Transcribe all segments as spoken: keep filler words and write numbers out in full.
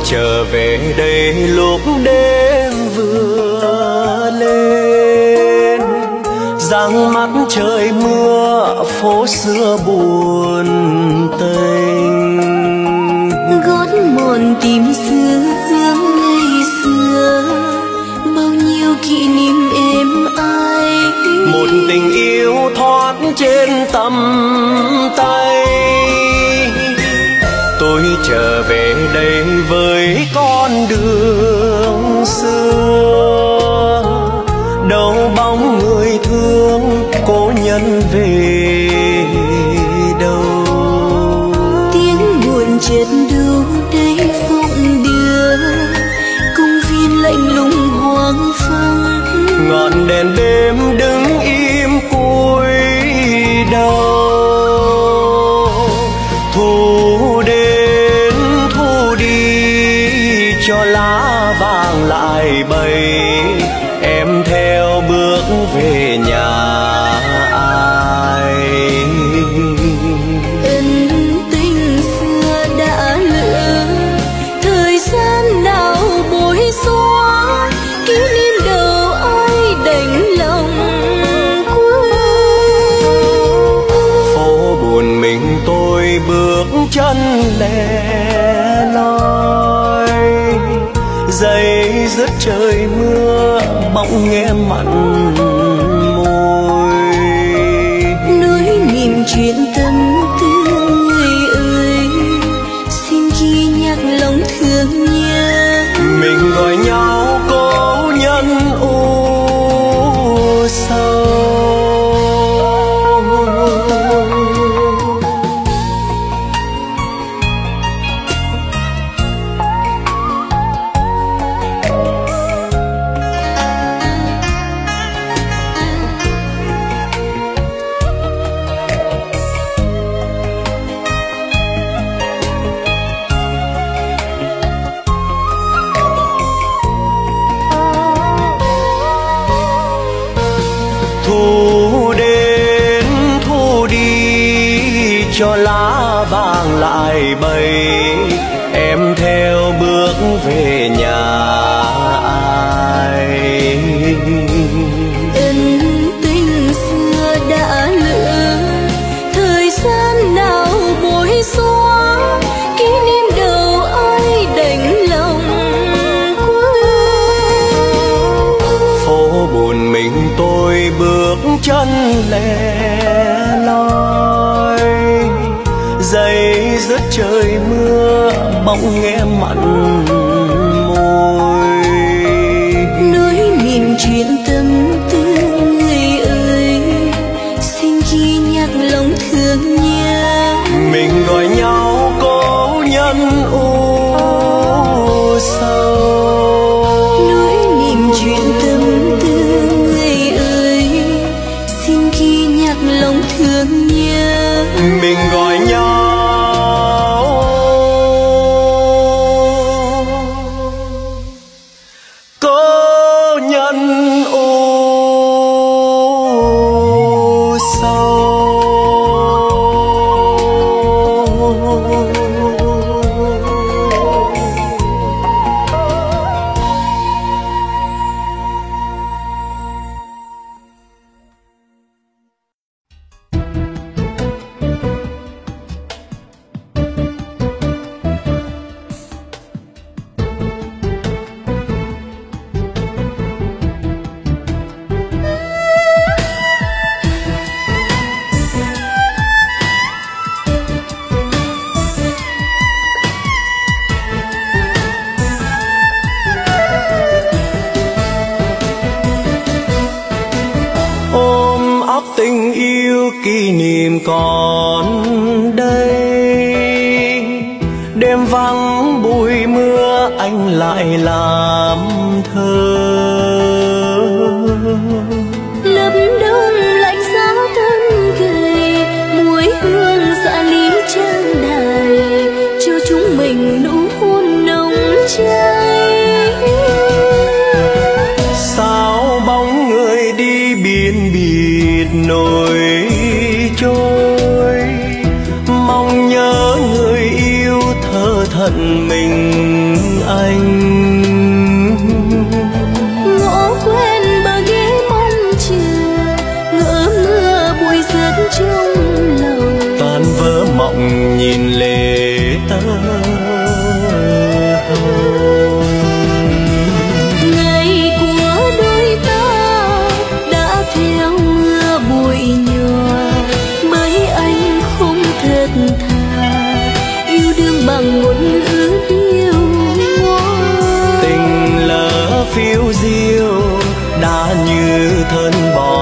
trở về đây lúc đêm vừa lên, giăng mắt trời mưa phố xưa buồn tênh. Gót mòn tìm xưa hương ngày xưa, bao nhiêu kỷ niệm êm ái. Một tình yêu thoát trên tầm tay. Tôi trở về đây với con đường xưa, đâu bóng người thương cố nhân về đâu. Tiếng buồn chợt đâu đây phụng đưa, công viên lạnh lùng hoang phăng. Ngọn đèn đêm đứng im cúi đầu. Thu đến thu đi cho lá vàng lại bay, em theo bước về nhà ai. Ân tình xưa đã lỡ, thời gian nào bối xóa, kỷ niệm đâu ai đành lòng quên. Phố buồn mình tôi bước chân lẻ loi, giày dứt trời mưa bỗng nghe mặn môi. Nói niềm chuyện tâm tư người ơi, xin ghi nhắc lòng thương nhớ. Mình gọi nhau cố nhân u sầu. Thu đến thu đi cho lá vàng lại bay, em theo bước về nhà ai. Ân tình xưa đã lỡ, thời gian nào bối xóa, kỷ niệm đâu ai đành lòng quên. Phố buồn mình tôi bước chân lẻ loi, giày dứt trời mưa bỗng nghe mặn môi. Nói niềm chuyện tâm tư người ơi, xin ghi nhắc lòng thương nhớ. Mình gọi nhau cố nhân u sầu. Nói niềm chuyện tâm tư người ơi, xin ghi nhắc lòng thương nhớ. Mình gọi nhau cố nhân u sầu. Tình yêu kỷ niệm còn đây, đêm vắng bụi mưa anh lại làm thơ. Lập đông lạnh giá thân gầy, muối hương dạ lý trang đài, cho chúng mình nụ hôn nồng cháy. Sao bóng người đi biển biệt nổi trôi, mong nhớ người yêu thơ thận mình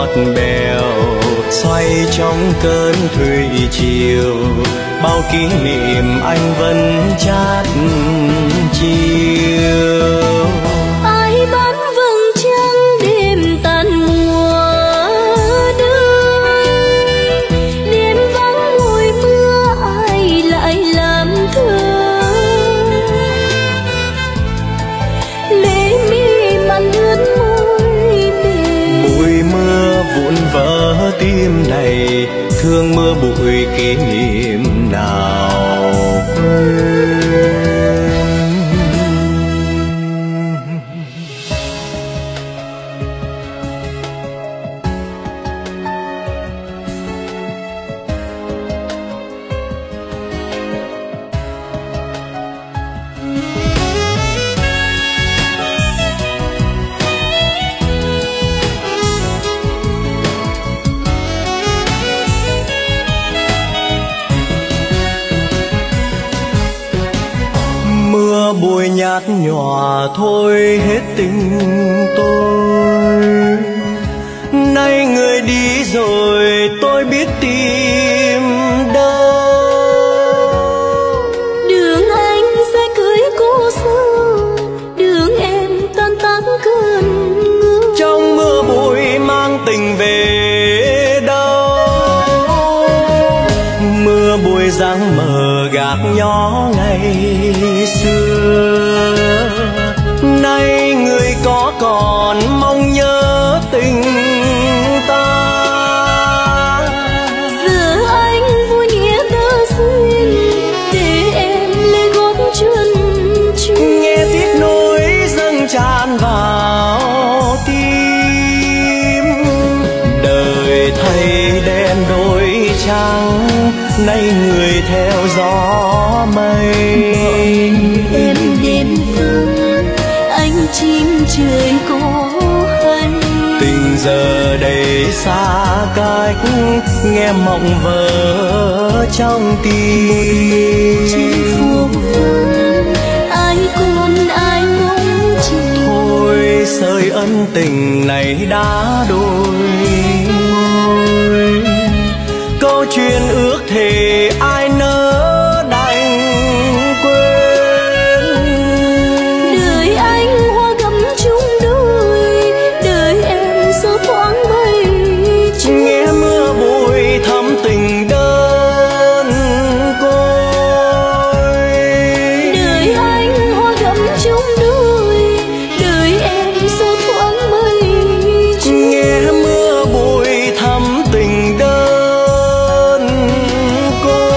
bèo xoay trong cơn thủy triều, bao kỷ niệm anh vẫn chát chiều. Ai bán vầng trăng đêm tàn mùa đời, đêm vắng mùi mưa ai lại làm thơ. Lệ mi mặn ướt môi mềm, Bụi mưa vụn vỡ tim này, thương mưa bụi kỷ niệm nào quên. Bụi nhạt nhòa thôi hết tình tôi, nay người đi rồi tôi biết tìm đâu. đường anh sẽ cưới cô xưa, đường em tan tác cơn mưa. Trong mưa bụi mang tình về đâu, mưa bụi dáng mờ gạt nhỏ ngày xưa, nay người có còn mong nhớ tình ta. Giờ anh vui nghĩa tơ duyên, để em lấy gót chân chùi. Nghe tiếc nối dâng tràn vào tim, đời thay đen đổi trắng, nay người theo gió mây. Em đêm vắng anh chim trời có hay, Tình giờ đây xa cách, nghe mộng vỡ trong tim. trên phố vắng ai còn ai mong chờ. Thôi sợi ân tình này đã đôi môi, câu chuyện ước thề ai nỡ đành quên. Đời anh hoa gấm chung đôi, đời em gió thoáng mây trôi. Nghe mưa bụi thắm tình đơn côi. Đời anh hoa gấm chung đôi, đời em gió thoáng mây trôi. Nghe mưa bụi thắm tình đơn côi.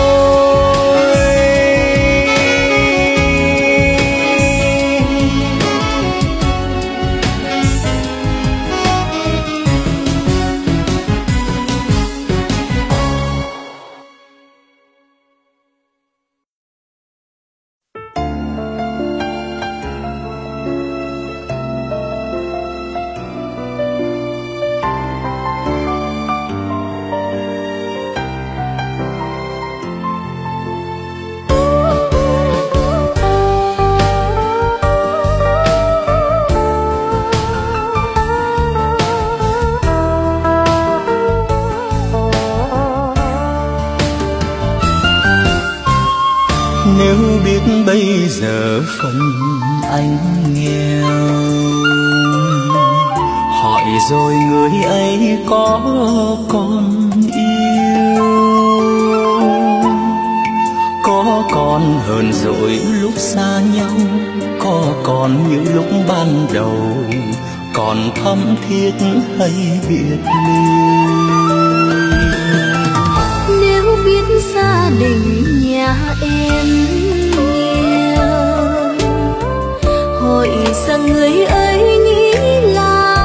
Nếu biết bây giờ phần anh nghèo, hỏi rồi người ấy có còn yêu, có còn hờn dỗi lúc xa nhau, có còn như lúc ban đầu, còn thắm thiết hay biệt ly. Nếu biết gia đình nhà em nghèo, hỏi rằng người ấy nghĩ làm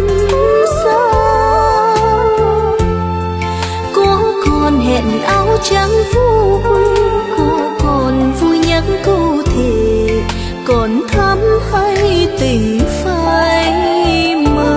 sao, có còn hẹn áo trắng vui, có còn vui nhắc câu thề, còn thắm hay tình phai mờ.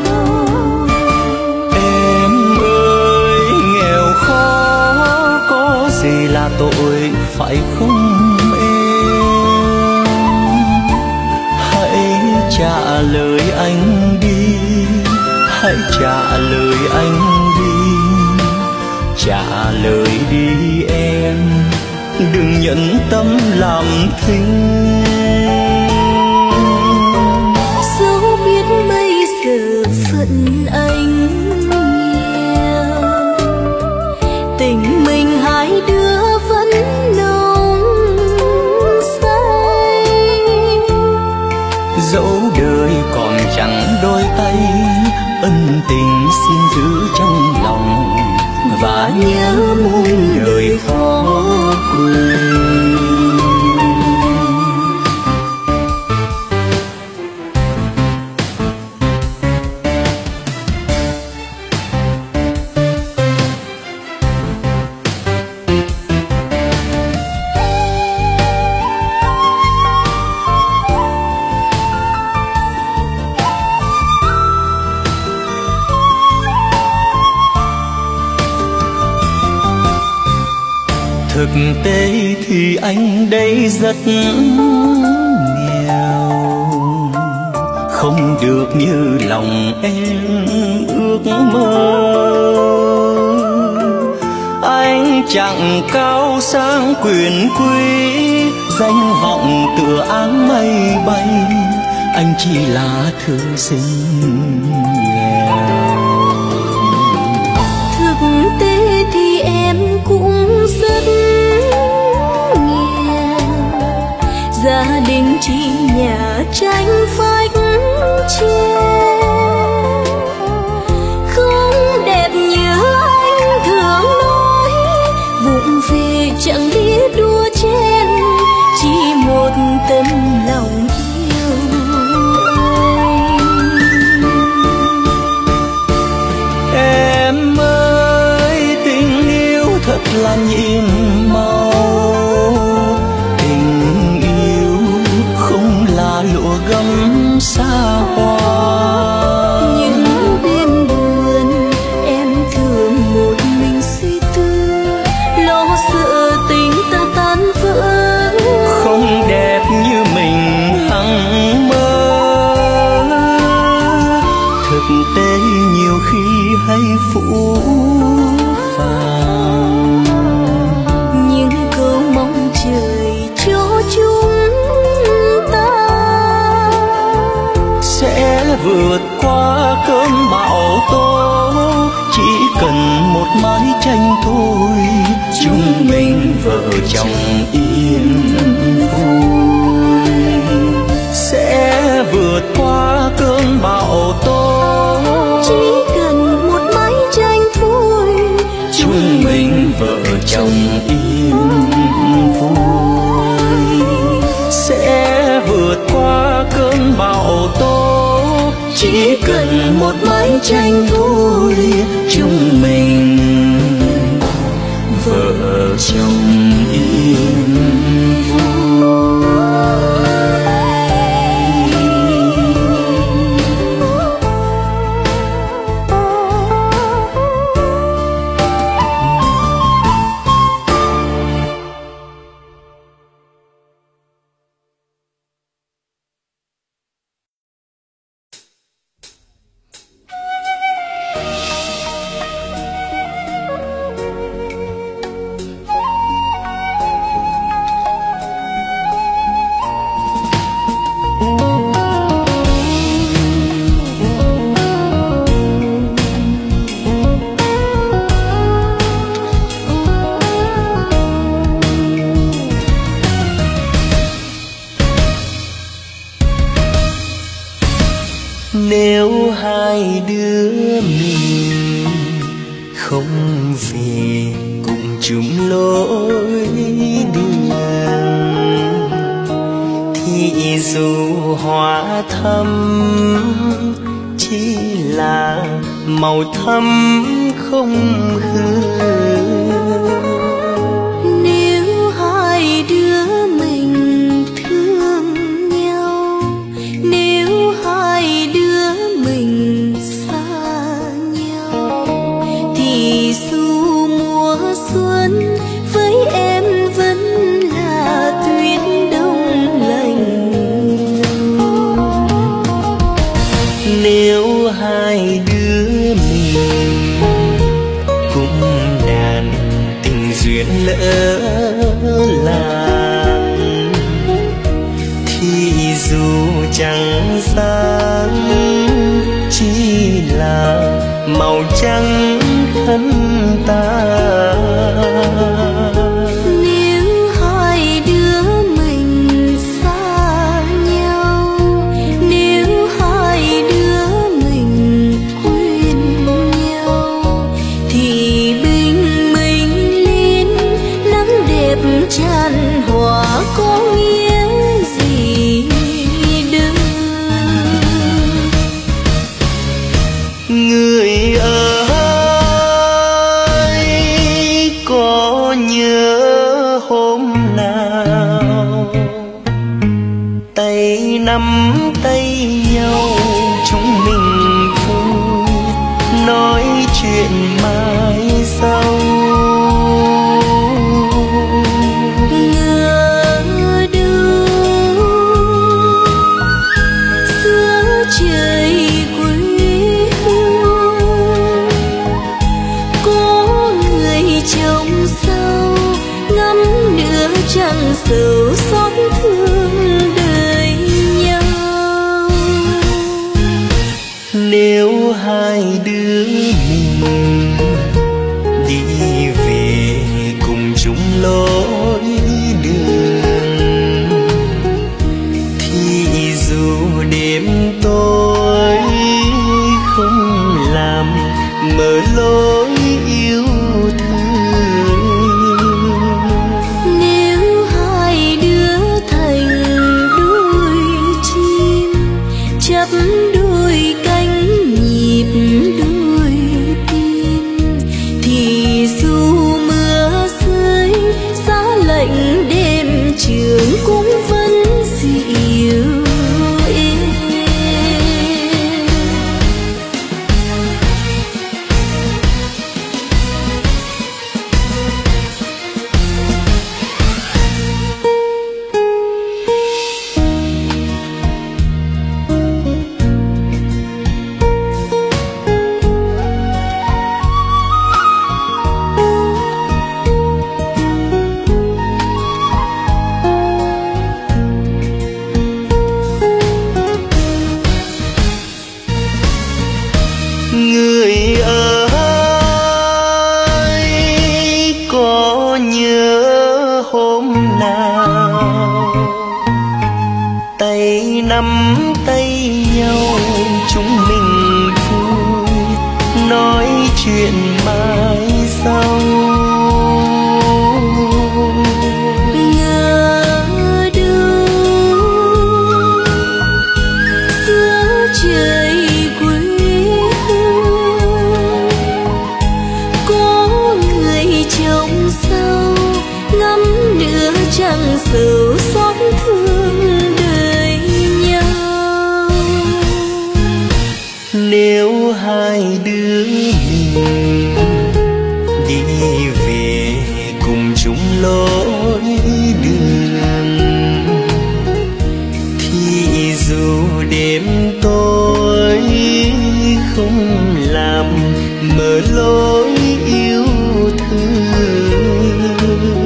Em ơi nghèo khó có gì là tội phải không em? Hãy trả lời anh đi, hãy trả lời anh đi, trả lời đi em, đừng nhẫn tâm làm thinh. Dẫu biết bây giờ phận anh nghèo, tình mình hai đứa vẫn nồng say. Dẫu đời còn chẳng đôi tay, ân tình xin giữ trong lòng và nhớ muôn đời khó quên. Thực tế thì anh đây rất nghèo, không được như lòng em ước mơ. Anh chẳng cao sang quyền quý, danh vọng tựa áng mây bay, anh chỉ là thư sinh nghèo. Thực tế thì em cũng rất nghèo, gia đình chỉ nhà tranh vách tre, không đẹp như anh thường nói, vụng về chẳng biết đua chen, chỉ một tấm lòng yêu anh. Em ơi, tình yêu thật là nhiệm màu, tình yêu không là lụa gấm xa hoa. Những đêm buồn em thường một mình suy tư, lo sợ tình ta tan vỡ, Không đẹp như mình hằng mơ. Thực tế nhiều khi hay phũ phàng, những câu mong trời cho chúng ta sẽ vượt qua cơn bão tố. Chỉ cần một mái tranh thôi, chúng mình vợ chồng yên vui. Sẽ vượt qua cơn bão tố, chỉ cần một mái tranh thôi, chúng mình vợ chồng yên vui. Sẽ vượt qua cơn bão tố, chỉ cần một mái tranh thôi, chúng mình vợ chồng yên vui. Nếu hai đứa mình không về cùng chung lối đường, thì dù hoa thắm chỉ là màu thắm không hư. Nếu hai đứa mình thương nhau, nếu hai đứa mình xa nhau, thì dù mùa xuân với em vẫn là tuyết đông lạnh lùng. Nếu hai đứa trắng sáng, chỉ là màu trắng thân ta. Nếu hai đứa mình xa nhau, nếu hai đứa mình quên nhau, thì bình minh lên nắng đẹp tràn hòa có nghĩa gì đâu. Người ơi có nhớ hôm nào tay nắm tay nhau chúng mình vui nói chuyện mai sau. Ngỡ đâu giữa trời quê hương có người trông sau ngắm nửa trăng sầu xót thương đời nhau. Nếu hai đứa mình đi về cùng chung lối đường, thì dù đêm tối không làm mở lối yêu thương. Nếu hai đứa thành đôi chim chắp đôi cánh nhịp đôi tim, thì dù mưa rơi giá lạnh đêm trường cũng vẫn dịu êm. Người ơi có nhớ hôm nào tay nắm tay nhau chúng mình vui nói chuyện mai sau. Ngỡ đâu giữa trời quê hương có người trông sau ngắm nửa trăng sầu xót thương đời nhau. Nếu hai đứa mình đi về cùng chung lối đường, thì dù đêm tối không làm mở lối yêu thương.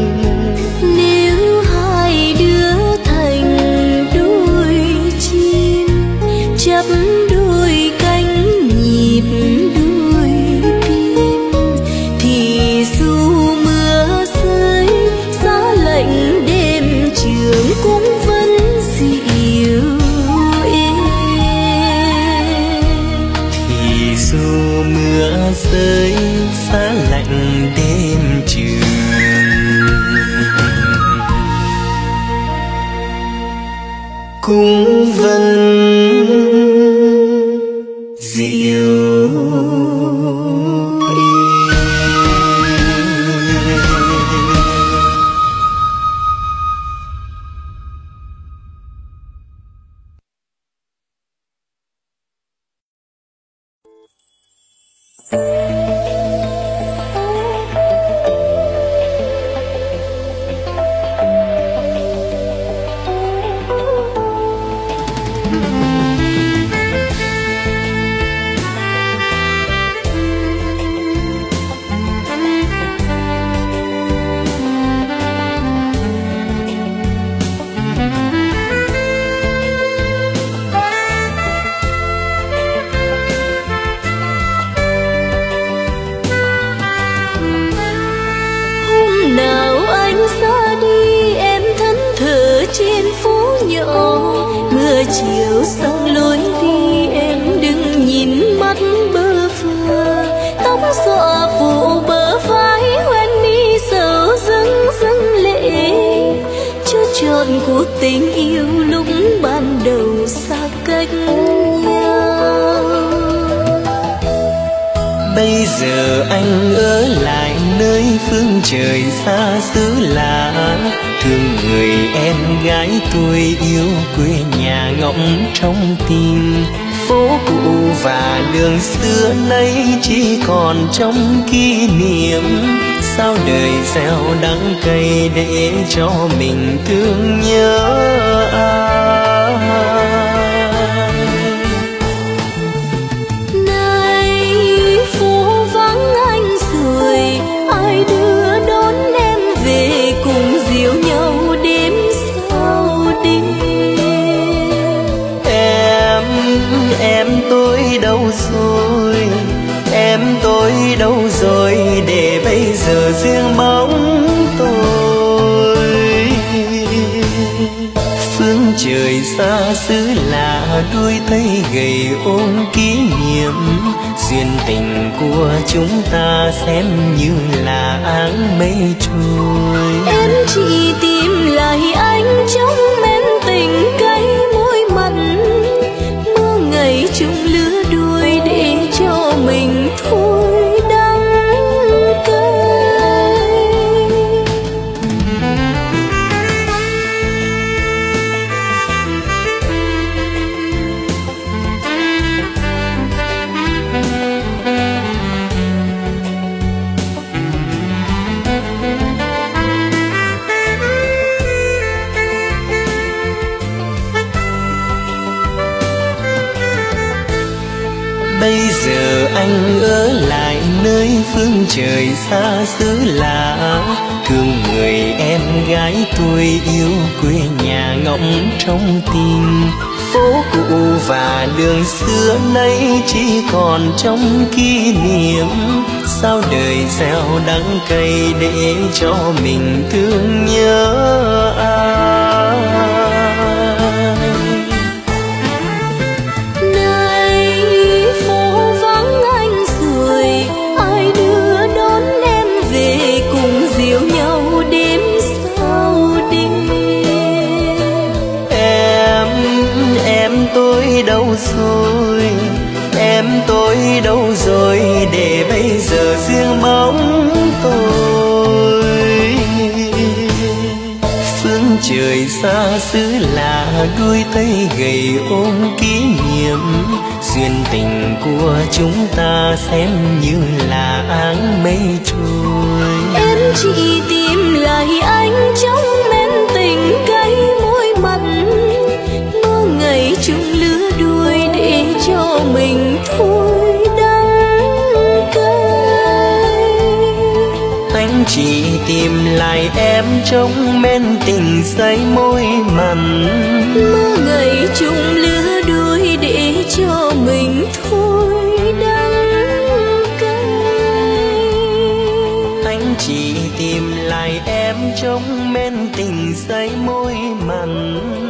Nếu hai đứa thành đôi chim chắp đôi cánh nhịp đôi tim, thì dù mưa rơi giá lạnh đêm trường cũng vẫn dịu êm. Thì dù mưa rơi giá lạnh trời chiều sang lối đi, em đừng nhìn mắt bơ phờ. Tóc xõa phủ bờ vai hoen mi sầu dâng dâng lệ, cho trọn cuộc tình yêu lúc ban đầu xa cách nhau. Bây giờ anh ở lại nơi phương trời xa xứ lạ, thương người em gái tôi yêu quê nhà ngóng trong tim. Phố cũ và đường xưa nay chỉ còn trong kỷ niệm, sao đời gieo đắng cay để cho mình thương nhớ ai. Ai đưa đón em về cùng dìu nhau đêm sau đêm. Em, em tôi đâu rồi, em tôi đâu rồi, để bây giờ riêng bóng tôi. Phương trời xa xứ lạ, đuôi thấy gầy ôm kỷ niệm, duyên tình của chúng ta xem như là áng mây trôi. Em chỉ tìm lại anh trong men tình cay môi mặn, mưa ngày chung lứa đôi để cho mình thôi đắng cay. Bây giờ anh ở lại nơi phương trời xa xứ lạ, thương người em gái tôi yêu quê nhà ngóng trong tim. Phố cũ và đường xưa nay chỉ còn trong kỷ niệm, sao đời gieo đắng cay để cho mình thương nhớ ai. Tôi đâu rồi, em tôi đâu rồi, để bây giờ riêng bóng tôi. Phương trời xa xứ lạ, đuôi tay gầy ôm kỷ niệm, duyên tình của chúng ta xem như là áng mây trôi. Em chỉ tìm lại anh trong men tình cay môi mặn, mơ ngày chung lứa đuôi để cho mình thôi đắng cay. Anh chỉ tìm lại em trong men tình say môi mặn, mơ ngày chung lứa đuôi để cho mình thôi đắng cay. Anh chỉ tìm lại em trong men tình say môi mặn.